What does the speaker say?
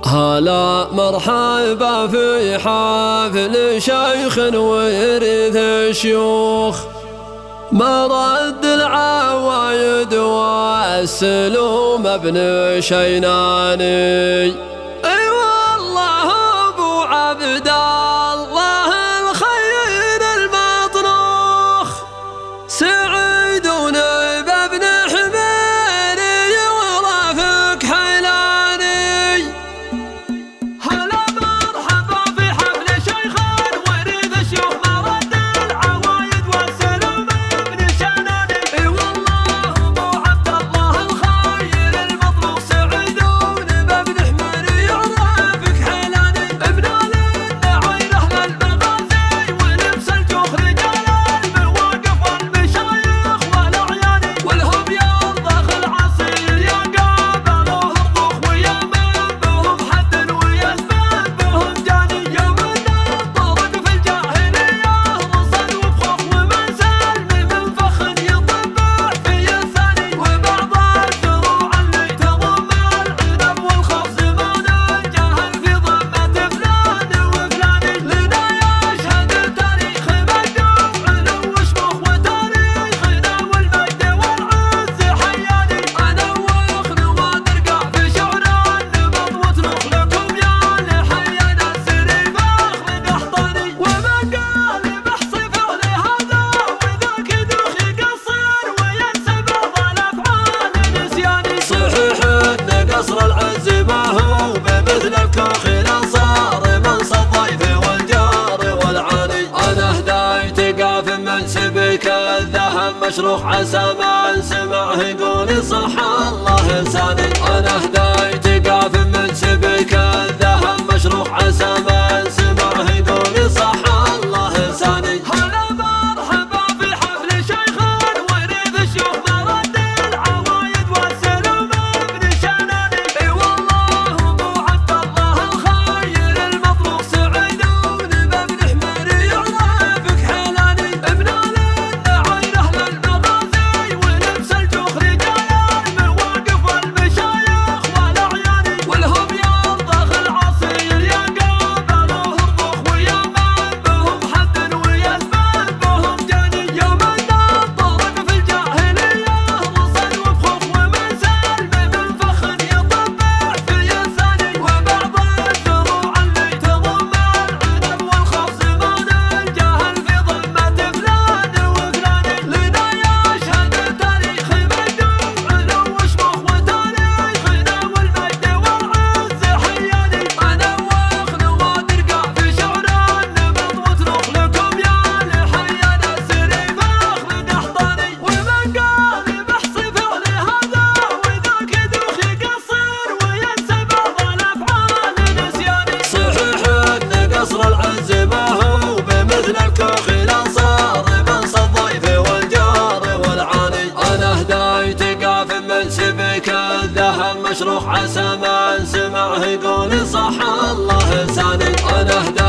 هلا مرحبا في حفل شيخ ويرث الشيوخ، مرد العوايد والسلوم ابن شيناني. اي والله ابو عبد الله الخير المطروخ، سعيد بابن حميري ورافق حيلاني. هلا مرحبا في حفل شيخ ورث الشيوخ، مرد العوايد والسلوم ابن شيناني. اي والله ابو عبد الله الخير المطروخ، سعيد بابن حميري ورافق حيلاني. ابن للنعير اهل المغازي ولبس الجوخ، رجال المواقف والمشايخ والاعيان، والهم يرضخ العصير يا قابلوه الضوخ، ويا من بهم حد ويزبل بهم جاني. يوم الطرق في الجاهليه رصد وبخوف، ومن سلم من فخ يطبع في الثاني، وبعض الزروع اللي تضم العنب والخوف، زمان جاهل في ضمه فلان وفلاني. لنا يشهد التاريخ مجدوب علو وشموخ، وتاريخنا والمجد والعز حياني. انوخ نوادرقع في شعر النبض، واترخ لكم يا لحينا السري فاخ من احضاني. ومن قال بحصي فعل هذا وذاك دوخ يقصر وينسى بعض الافعال نسياني. صحيح ان قصر العز ما هو بمثل الكوخ، صار منصب الضيف والجار والعاني. انا هدايت قاف من سبك الذهب مشروخ، عسى ما سمعه يقول صح الله لساني. انا هدايت قاف من سبك الذهب مشروخ، عسى ما سمعه يقول صح الله لساني. هلا مرحبا في حفل شيخ ورث الشيوخ، مرد العوايد والسلوم ابن شيناني. اي والله ابو عبد الله الخير المطروخ، سعيد بابن حميري ورافق حيلاني. ابن للنعير اهل المغازي ولبس الجوخ، رجال المواقف والمشايخ والاعيان، والهم يرضخ العصير يا قابلوه الضوخ، ويا من بهم حد ويزبل بهم جاني. يوم الطرق في الجاهليه رصد وبخوف، ومن سلم من فخ يطبع في الثاني، وبعض الزروع اللي تضم العنب والخوف، زمان جاهل في ضمه فلان وفلاني. لنا يشهد التاريخ مجدوب علو وشموخ، وتاريخنا والمجد والعز حياني. انوخ نوادرقع في شعر النبض، واترخ لكم يا لحينا السري فاخ من احضاني. ومن قال بحصي فعل هذا وذاك دوخ يقصر وينسى بعض الافعال نسياني. صحيح ان قصر العز ما هو بمثل الكوخ، صار منصب الضيف والجار والعاني. انا هدايت قاف من سبك الذهب مشروخ، عسى ما سمعه يقول صح الله لساني. انا